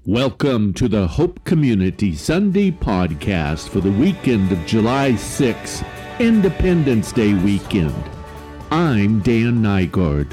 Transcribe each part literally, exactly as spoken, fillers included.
Welcome to the Hope Community Sunday podcast for the weekend of July sixth, Independence Day weekend. I'm Dan Nygaard.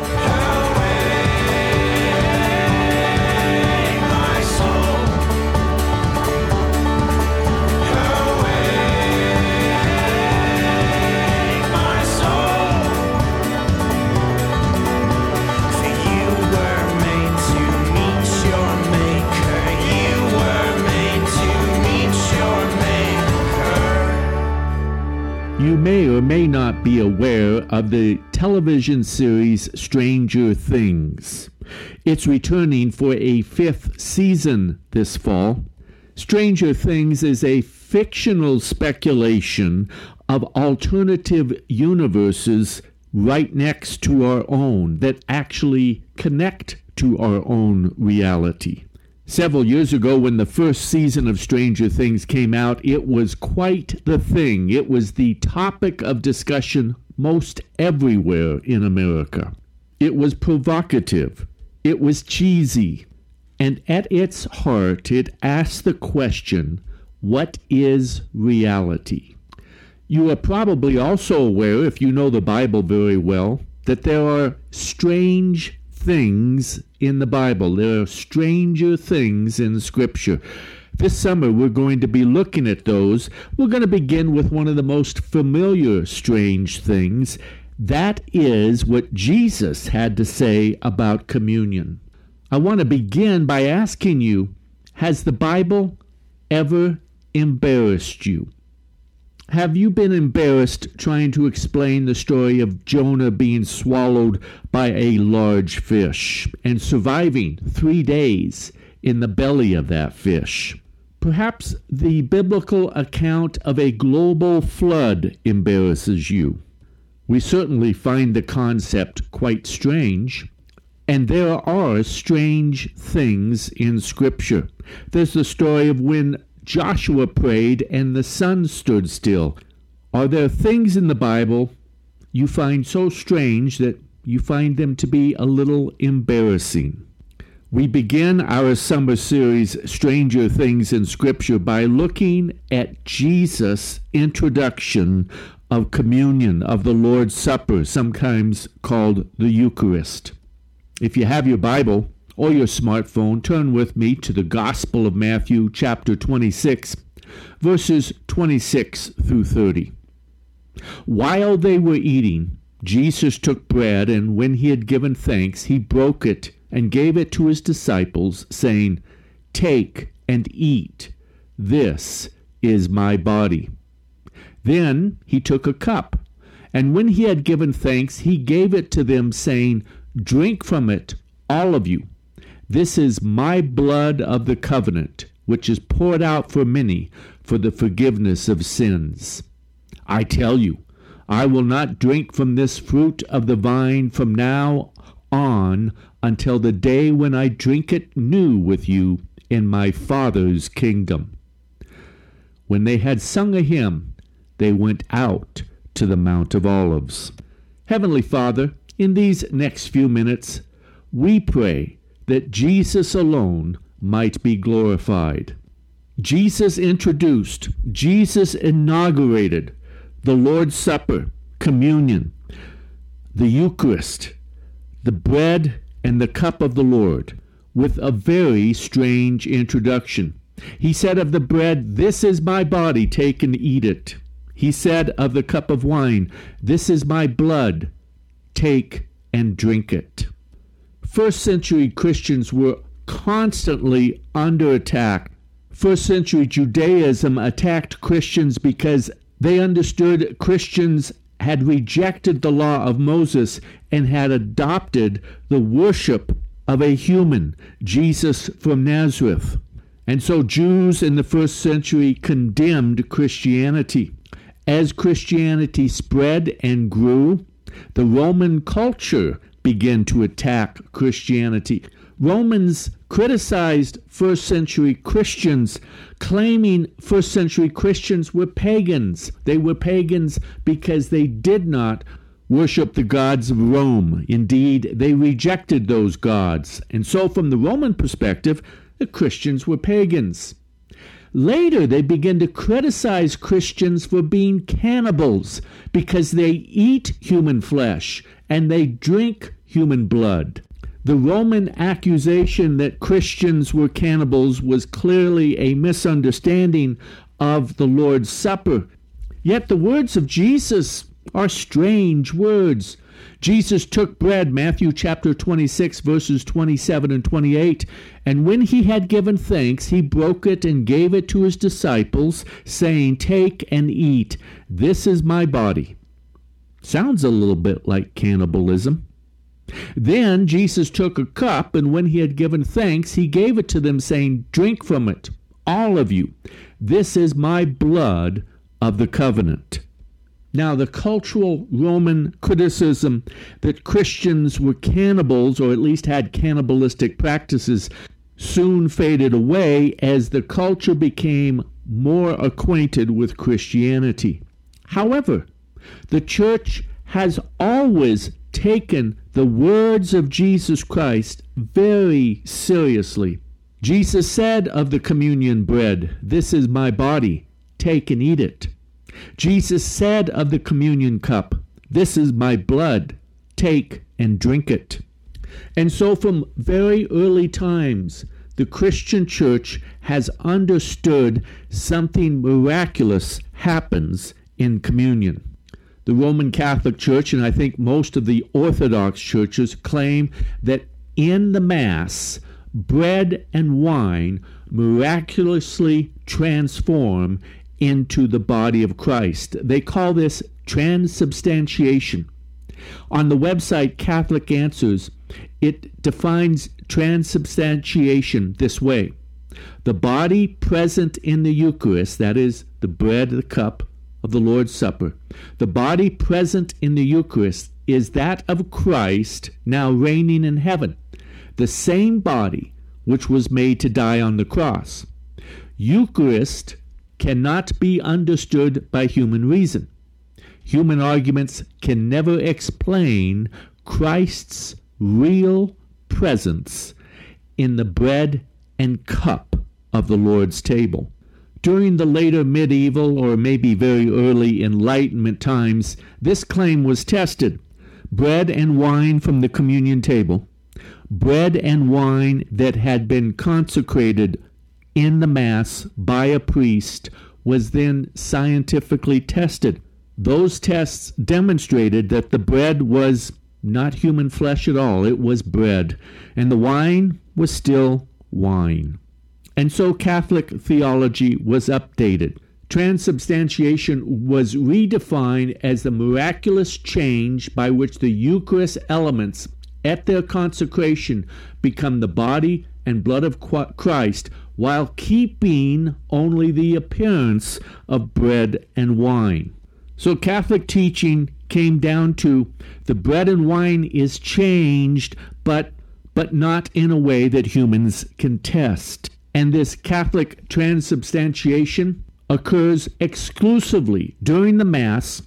You may or may not be aware of the television series Stranger Things. It's returning for a fifth season this fall. Stranger Things is a fictional speculation of alternative universes right next to our own that actually connect to our own reality. Several years ago, when the first season of Stranger Things came out, it was quite the thing. It was the topic of discussion most everywhere in America. It was provocative. It was cheesy. And at its heart, it asked the question, what is reality? You are probably also aware, if you know the Bible very well, that there are strange things in the Bible. There are stranger things in Scripture. This summer, we're going to be looking at those. We're going to begin with one of the most familiar strange things. That is what Jesus had to say about communion. I want to begin by asking you, has the Bible ever embarrassed you? Have you been embarrassed trying to explain the story of Jonah being swallowed by a large fish and surviving three days in the belly of that fish? Perhaps the biblical account of a global flood embarrasses you. We certainly find the concept quite strange, and there are strange things in Scripture. There's the story of when Joshua prayed and the sun stood still. Are there things in the Bible you find so strange that you find them to be a little embarrassing? We begin our summer series, Stranger Things in Scripture, by looking at Jesus' introduction of communion, of the Lord's Supper, sometimes called the Eucharist. If you have your Bible or your smartphone, turn with me to the Gospel of Matthew, chapter twenty-six, verses twenty-six through thirty. While they were eating, Jesus took bread, and when he had given thanks, he broke it and gave it to his disciples, saying, "Take and eat. This is my body." Then he took a cup, and when he had given thanks, he gave it to them, saying, "Drink from it, all of you. This is my blood of the covenant, which is poured out for many for the forgiveness of sins. I tell you, I will not drink from this fruit of the vine from now on until the day when I drink it new with you in my Father's kingdom." When they had sung a hymn, they went out to the Mount of Olives. Heavenly Father, in these next few minutes, we pray that Jesus alone might be glorified. Jesus introduced, Jesus inaugurated the Lord's Supper, communion, the Eucharist, the bread and the cup of the Lord, with a very strange introduction. He said of the bread, "This is my body, take and eat it." He said of the cup of wine, "This is my blood, take and drink it." First century Christians were constantly under attack. First century Judaism attacked Christians because they understood Christians had rejected the law of Moses and had adopted the worship of a human, Jesus from Nazareth. And so Jews in the first century condemned Christianity. As Christianity spread and grew, the Roman culture began to attack Christianity. Romans criticized first century Christians, claiming first century Christians were pagans. They were pagans because they did not worship the gods of Rome. Indeed, they rejected those gods. And so from the Roman perspective, The Christians were pagans. Later, they began to criticize Christians for being cannibals because they eat human flesh and they drink human blood. The Roman accusation that Christians were cannibals was clearly a misunderstanding of the Lord's Supper. Yet the words of Jesus are strange words. Jesus took bread, Matthew chapter twenty-six, verses twenty-seven and twenty-eight, and when he had given thanks, he broke it and gave it to his disciples, saying, "Take and eat. This is my body." Sounds a little bit like cannibalism. Then Jesus took a cup, and when he had given thanks, he gave it to them, saying, "Drink from it, all of you. This is my blood of the covenant." Now, the cultural Roman criticism that Christians were cannibals, or at least had cannibalistic practices, soon faded away as the culture became more acquainted with Christianity. However, the church has always taken the words of Jesus Christ very seriously. Jesus said of the communion bread, "This is my body, take and eat it." Jesus said of the communion cup, "This is my blood, take and drink it." And so from very early times, the Christian church has understood something miraculous happens in communion. The Roman Catholic Church, and I think most of the Orthodox churches, claim that in the Mass, bread and wine miraculously transform into the body of Christ. They call this transubstantiation. On the website Catholic Answers, it defines transubstantiation this way: the body present in the Eucharist, that is, the bread, the cup of the Lord's Supper, the body present in the Eucharist is that of Christ now reigning in heaven, the same body which was made to die on the cross. Eucharist cannot be understood by human reason. Human arguments can never explain Christ's real presence in the bread and cup of the Lord's table. During the later medieval or maybe very early Enlightenment times, this claim was tested. Bread and wine from the communion table, bread and wine that had been consecrated in the Mass by a priest, was then scientifically tested. Those tests demonstrated that the bread was not human flesh at all. It was bread. And the wine was still wine. And so Catholic theology was updated. Transubstantiation was redefined as the miraculous change by which the Eucharist elements at their consecration become the body and blood of Christ, while keeping only the appearance of bread and wine. So Catholic teaching came down to the bread and wine is changed, but but not in a way that humans can test. And this Catholic transubstantiation occurs exclusively during the Mass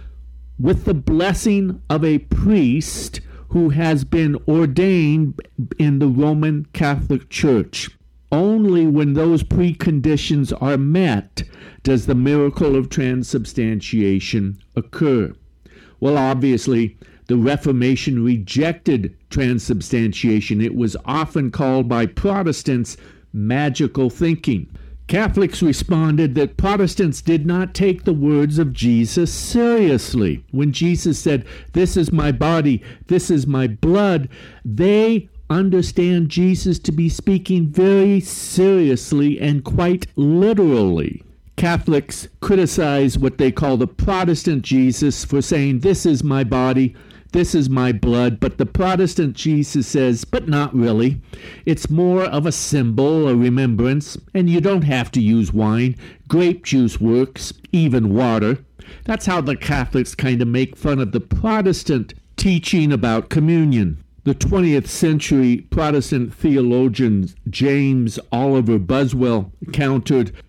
with the blessing of a priest who has been ordained in the Roman Catholic Church. Only when those preconditions are met does the miracle of transubstantiation occur. Well, obviously, the Reformation rejected transubstantiation. It was often called by Protestants magical thinking. Catholics responded that Protestants did not take the words of Jesus seriously. When Jesus said, "This is my body, this is my blood," they understand Jesus to be speaking very seriously and quite literally. Catholics criticize what they call the Protestant Jesus for saying, "This is my body, this is my blood," but the Protestant Jesus says, "But not really. It's more of a symbol, a remembrance, and you don't have to use wine. Grape juice works, even water." That's how the Catholics kind of make fun of the Protestant teaching about communion. The twentieth century Protestant theologian James Oliver Buswell countered,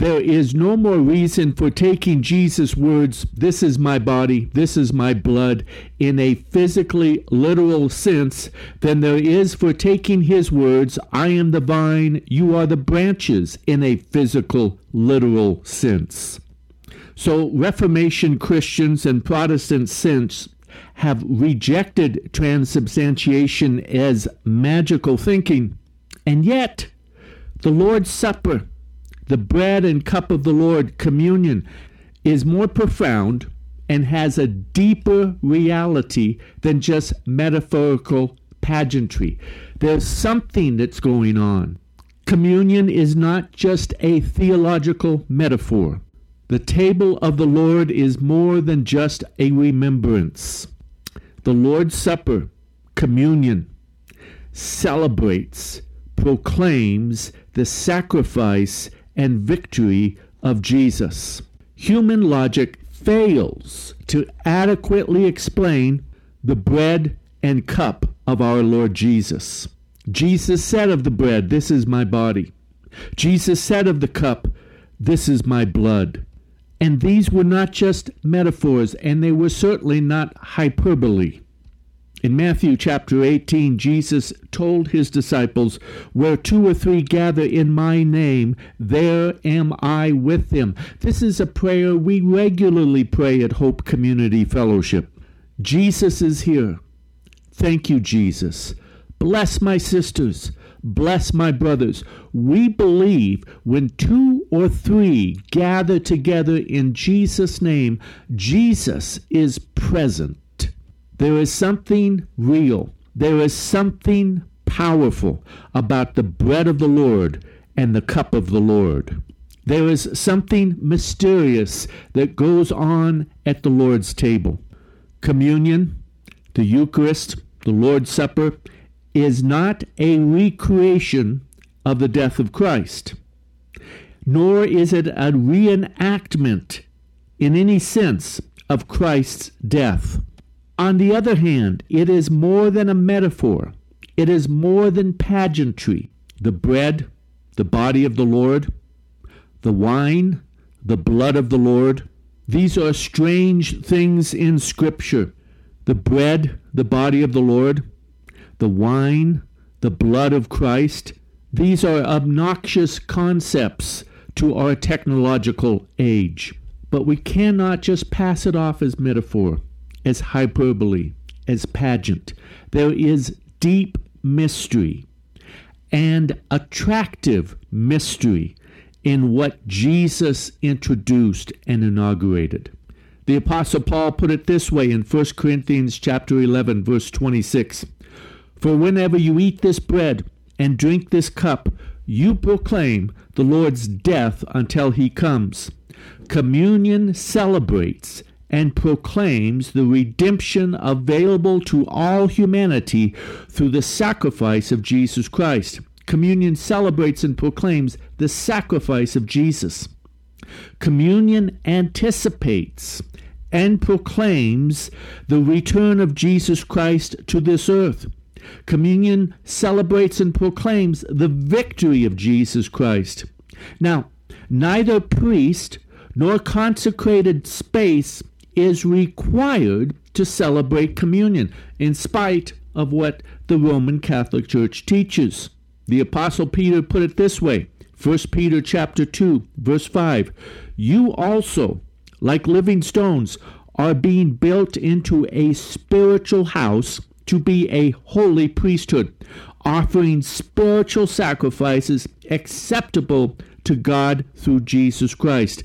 There is no more reason for taking Jesus' words, "This is my body, this is my blood," in a physically literal sense than there is for taking his words, "I am the vine, you are the branches," in a physical, literal sense. So Reformation Christians and Protestant saints have rejected transubstantiation as magical thinking, and yet the Lord's Supper, the bread and cup of the Lord, communion, is more profound and has a deeper reality than just metaphorical pageantry. There's something that's going on. Communion is not just a theological metaphor. The table of the Lord is more than just a remembrance. The Lord's Supper, communion, celebrates, proclaims the sacrifice and victory of Jesus. Human logic fails to adequately explain the bread and cup of our Lord Jesus. Jesus said of the bread, "This is my body." Jesus said of the cup, "This is my blood." And these were not just metaphors, and they were certainly not hyperbole. In Matthew chapter eighteen, Jesus told his disciples, "Where two or three gather in my name, there am I with them." This is a prayer we regularly pray at Hope Community Fellowship. Jesus is here. Thank you, Jesus. Bless my sisters. Bless my brothers. We believe when two or three gather together in Jesus' name, Jesus is present. There is something real. There is something powerful about the bread of the Lord and the cup of the Lord. There is something mysterious that goes on at the Lord's table. Communion, the Eucharist, the Lord's Supper, is not a recreation of the death of Christ, nor is it a reenactment in any sense of Christ's death. On the other hand, it is more than a metaphor. It is more than pageantry. The bread, the body of the Lord, the wine, the blood of the Lord, these are strange things in Scripture. The bread, the body of the Lord, the wine, the blood of Christ, these are obnoxious concepts to our technological age. But we cannot just pass it off as metaphor, as hyperbole, as pageant. There is deep mystery and attractive mystery in what Jesus introduced and inaugurated. The Apostle Paul put it this way in First Corinthians chapter eleven, verse twenty-six. "For whenever you eat this bread and drink this cup, you proclaim the Lord's death until he comes." Communion celebrates and proclaims the redemption available to all humanity through the sacrifice of Jesus Christ. Communion celebrates and proclaims the sacrifice of Jesus. Communion anticipates and proclaims the return of Jesus Christ to this earth. Communion celebrates and proclaims the victory of Jesus Christ. Now, neither priest nor consecrated space is required to celebrate communion, in spite of what the Roman Catholic Church teaches. The Apostle Peter put it this way, First Peter chapter two, verse five, "You also, like living stones, are being built into a spiritual house to be a holy priesthood, offering spiritual sacrifices acceptable to God through Jesus Christ."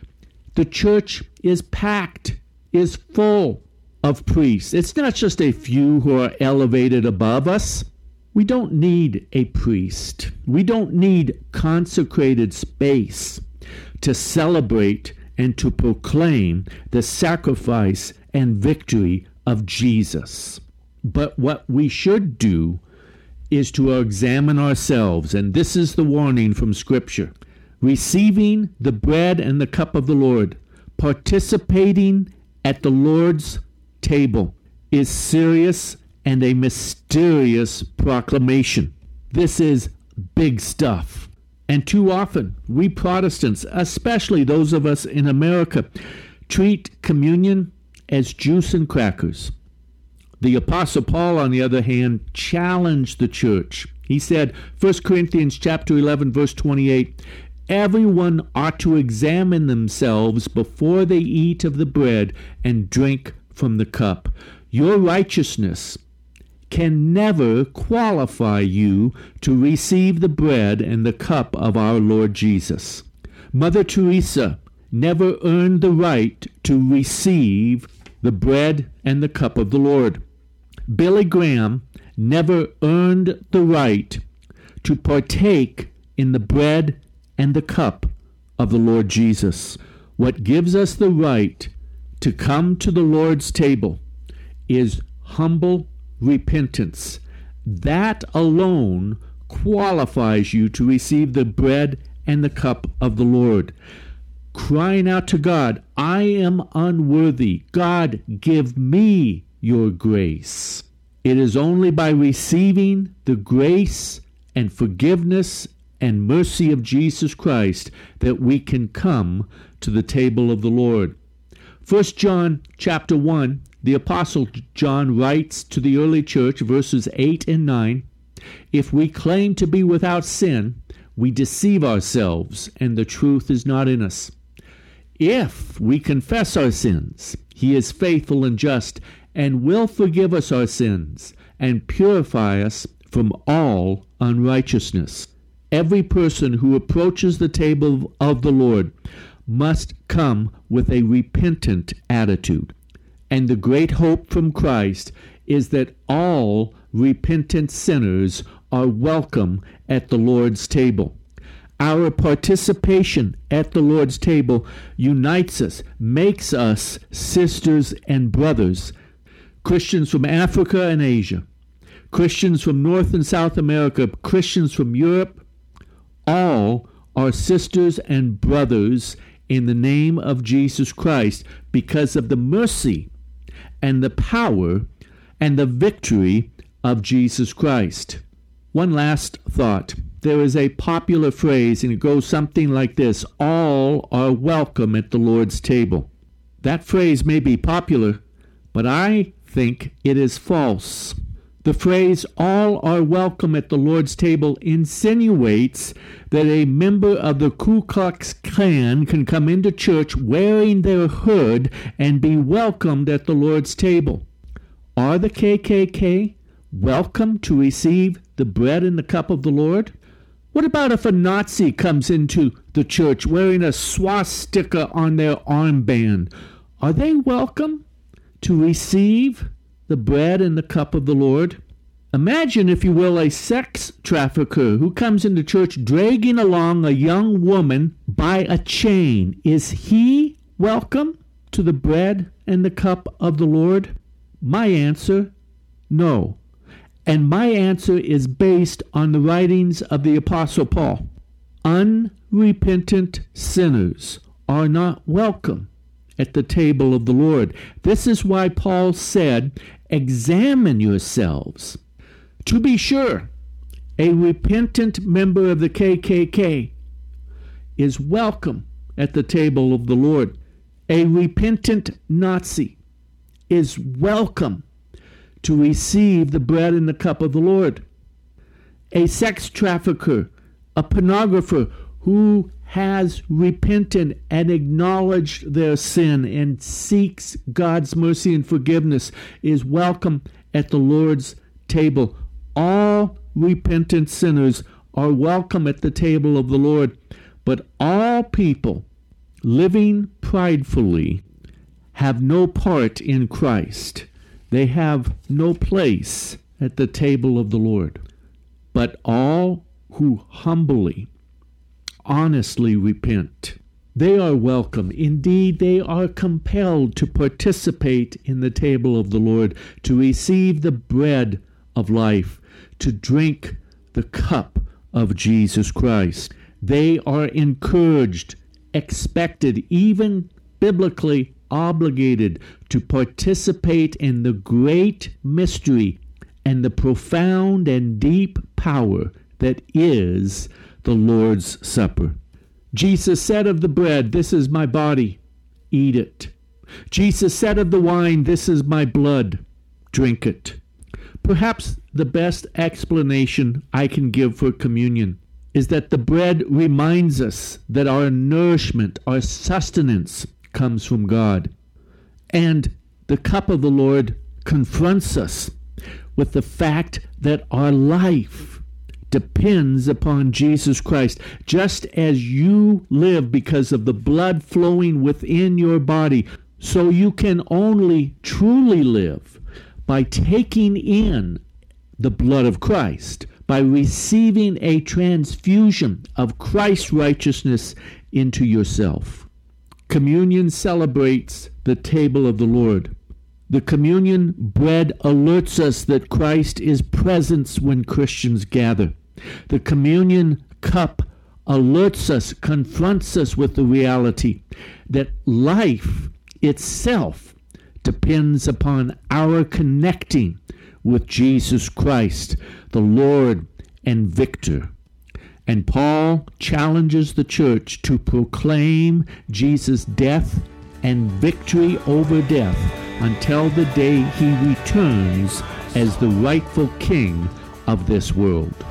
The church is packed, is full of priests. It's not just a few who are elevated above us. We don't need a priest. We don't need consecrated space to celebrate and to proclaim the sacrifice and victory of Jesus. But what we should do is to examine ourselves, and this is the warning from Scripture. Receiving the bread and the cup of the Lord, participating at the Lord's table, is serious and a mysterious proclamation. This is big stuff. And too often, we Protestants, especially those of us in America, treat communion as juice and crackers. The Apostle Paul, on the other hand, challenged the church. He said, First Corinthians chapter eleven, verse twenty-eight, everyone ought to examine themselves before they eat of the bread and drink from the cup. Your righteousness can never qualify you to receive the bread and the cup of our Lord Jesus. Mother Teresa never earned the right to receive the bread and the cup of the Lord. Billy Graham never earned the right to partake in the bread and the cup of the Lord Jesus. What gives us the right to come to the Lord's table is humble repentance. That alone qualifies you to receive the bread and the cup of the Lord. Crying out to God, I am unworthy. God, give me your grace. It is only by receiving the grace and forgiveness and mercy of Jesus Christ that we can come to the table of the Lord. First John chapter one, the Apostle John writes to the early church, verses eight and nine, if we claim to be without sin, we deceive ourselves, and the truth is not in us. If we confess our sins, he is faithful and just, and will forgive us our sins, and purify us from all unrighteousness. Every person who approaches the table of the Lord must come with a repentant attitude. And the great hope from Christ is that all repentant sinners are welcome at the Lord's table. Our participation at the Lord's table unites us, makes us sisters and brothers. Christians from Africa and Asia, Christians from North and South America, Christians from Europe, all are sisters and brothers in the name of Jesus Christ because of the mercy and the power and the victory of Jesus Christ. One last thought. There is a popular phrase, and it goes something like this: all are welcome at the Lord's table. That phrase may be popular, but I think it is false. The phrase, all are welcome at the Lord's table, insinuates that a member of the Ku Klux Klan can come into church wearing their hood and be welcomed at the Lord's table. Are the K K K welcome to receive the bread and the cup of the Lord? What about if a Nazi comes into the church wearing a swastika on their armband? Are they welcome to receive the bread and the cup of the Lord? Imagine, if you will, a sex trafficker who comes into church dragging along a young woman by a chain. Is he welcome to the bread and the cup of the Lord? My answer, no. And my answer is based on the writings of the Apostle Paul. Unrepentant sinners are not welcome at the table of the Lord. This is why Paul said, examine yourselves. To be sure, a repentant member of the K K K is welcome at the table of the Lord. A repentant Nazi is welcome to receive the bread and the cup of the Lord. A sex trafficker, a pornographer who has repented and acknowledged their sin and seeks God's mercy and forgiveness is welcome at the Lord's table. All repentant sinners are welcome at the table of the Lord, but all people living pridefully have no part in Christ. They have no place at the table of the Lord. But all who humbly, honestly repent, they are welcome. Indeed, they are compelled to participate in the table of the Lord, to receive the bread of life, to drink the cup of Jesus Christ. They are encouraged, expected, even biblically obligated to participate in the great mystery and the profound and deep power that is the Lord's Supper. Jesus said of the bread, "This is my body, eat it." Jesus said of the wine, "This is my blood, drink it." Perhaps the best explanation I can give for communion is that the bread reminds us that our nourishment, our sustenance, comes from God. And the cup of the Lord confronts us with the fact that our life depends upon Jesus Christ. Just as you live because of the blood flowing within your body, so you can only truly live by taking in the blood of Christ, by receiving a transfusion of Christ's righteousness into yourself. Communion celebrates the table of the Lord. The communion bread alerts us that Christ is present when Christians gather. The communion cup alerts us, confronts us with the reality that life itself depends upon our connecting with Jesus Christ, the Lord and Victor. And Paul challenges the church to proclaim Jesus' death and victory over death until the day he returns as the rightful king of this world.